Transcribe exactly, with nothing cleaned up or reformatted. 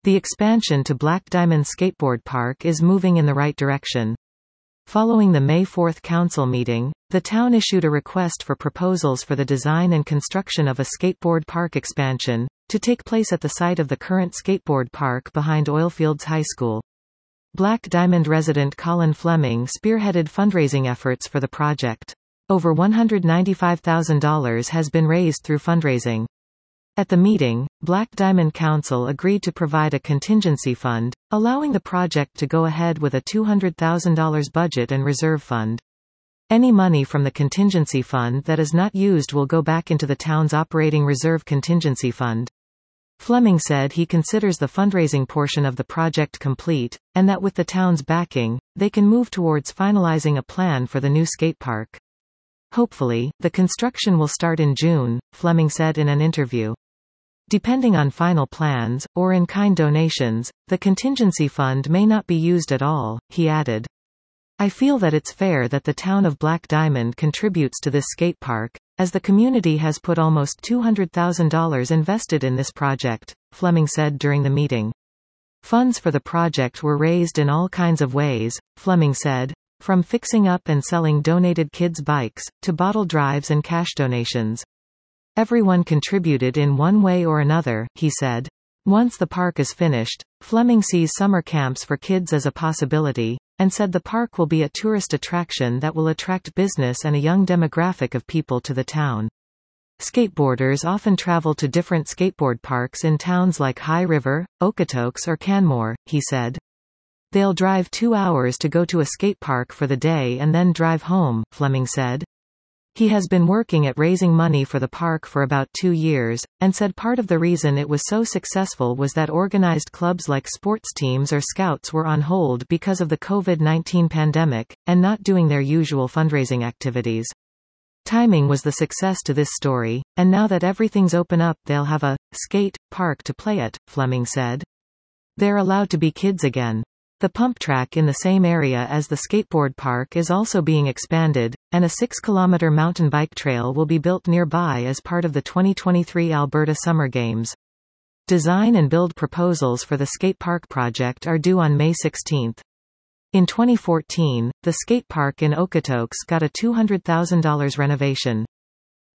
The expansion to Black Diamond Skateboard Park is moving in the right direction. Following the May fourth council meeting, the town issued a request for proposals for the design and construction of a skateboard park expansion, to take place at the site of the current skateboard park behind Oilfields High School. Black Diamond resident Colin Fleming spearheaded fundraising efforts for the project. Over one hundred ninety-five thousand dollars has been raised through fundraising. At the meeting, Black Diamond Council agreed to provide a contingency fund, allowing the project to go ahead with a two hundred thousand dollars budget and reserve fund. Any money from the contingency fund that is not used will go back into the town's operating reserve contingency fund. Fleming said he considers the fundraising portion of the project complete, and that with the town's backing, they can move towards finalizing a plan for the new skate park. Hopefully, the construction will start in June, Fleming said in an interview. Depending on final plans, or in-kind donations, the contingency fund may not be used at all, he added. I feel that it's fair that the town of Black Diamond contributes to this skate park, as the community has put almost two hundred thousand dollars invested in this project, Fleming said during the meeting. Funds for the project were raised in all kinds of ways, Fleming said, from fixing up and selling donated kids' bikes, to bottle drives and cash donations. Everyone contributed in one way or another, he said. Once the park is finished, Fleming sees summer camps for kids as a possibility, and said the park will be a tourist attraction that will attract business and a young demographic of people to the town. Skateboarders often travel to different skateboard parks in towns like High River, Okotoks or Canmore, he said. They'll drive two hours to go to a skate park for the day and then drive home, Fleming said. He has been working at raising money for the park for about two years, and said part of the reason it was so successful was that organized clubs like sports teams or scouts were on hold because of the COVID nineteen pandemic, and not doing their usual fundraising activities. Timing was the success to this story, and now that everything's open up they'll have a skate park to play at, Fleming said. They're allowed to be kids again. The pump track in the same area as the skateboard park is also being expanded, and a six kilometer mountain bike trail will be built nearby as part of the twenty twenty-three Alberta Summer Games. Design and build proposals for the skate park project are due on May sixteenth. In twenty fourteen, the skate park in Okotoks got a two hundred thousand dollars renovation.